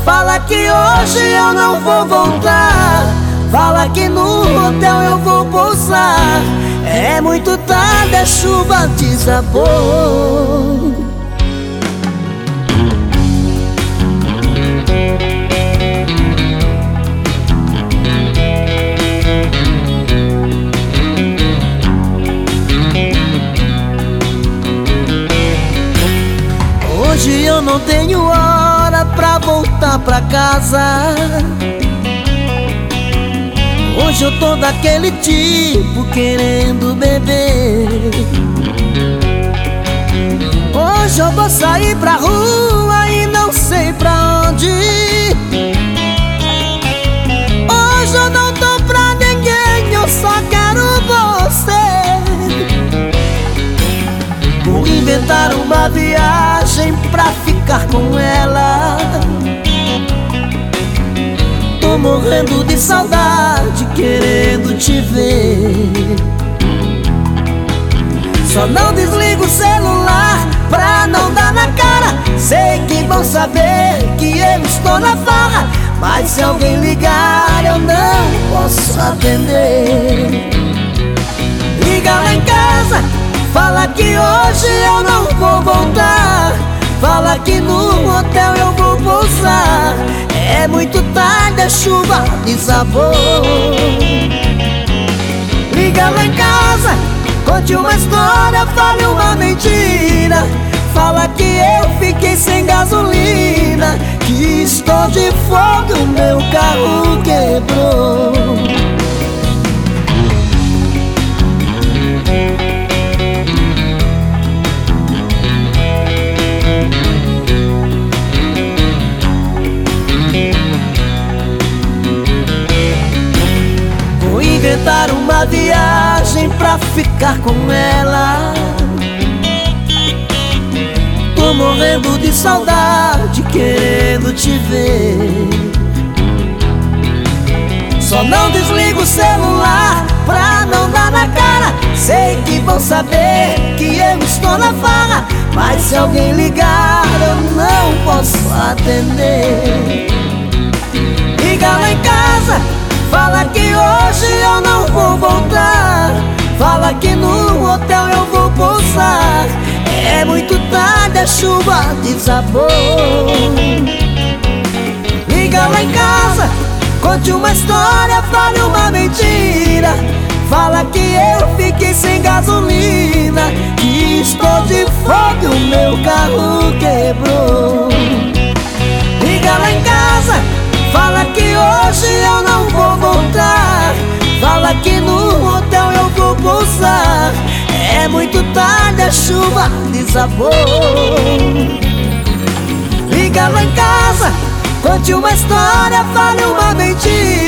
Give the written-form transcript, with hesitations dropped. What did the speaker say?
fala que hoje eu não vou voltar. Fala que no hotel eu vou pousar. É muito tarde, a chuva desabou. Hoje eu não tenho hora pra voltar pra casa. Hoje eu tô daquele tipo querendo beber. Hoje eu vou sair pra rua e não sei pra onde. Hoje eu não tô pra ninguém, eu só quero você. Vou inventar uma viagem pra ficar com ela. Tô morrendo de saudade, querendo te ver. Só não desligo o celular pra não dar na cara. Sei que vão saber que eu estou na farra, mas se alguém ligar eu não posso atender. Liga lá em casa, fala que hoje eu não vou voltar. Fala que no hotel eu vou pousar. É muito tarde, a chuva desabou. Liga lá em casa, conte uma história, fale uma mentira. Fala que eu fiquei sem gasolina, que estou de folga, o meu carro quebrou. Inventar uma viagem pra ficar com ela. Tô morrendo de saudade, querendo te ver. Só não desligo o celular pra não dar na cara. Sei que vão saber que eu estou na farra, mas se alguém ligar eu não posso atender. Liga lá em casa, fala que hoje eu não vou voltar. Fala que no hotel eu vou pousar. É muito tarde, a chuva desabou. Liga lá em casa, conte uma história, fale uma mentira. Fala que eu fiquei sem gasolina, que estou de folga, o meu carro quebrou. Liga lá em casa, fala que hoje eu não vou voltar. Fala que no hotel eu vou pousar. É muito tarde, a chuva desabou. Liga lá em casa, conte uma história, fale uma mentira.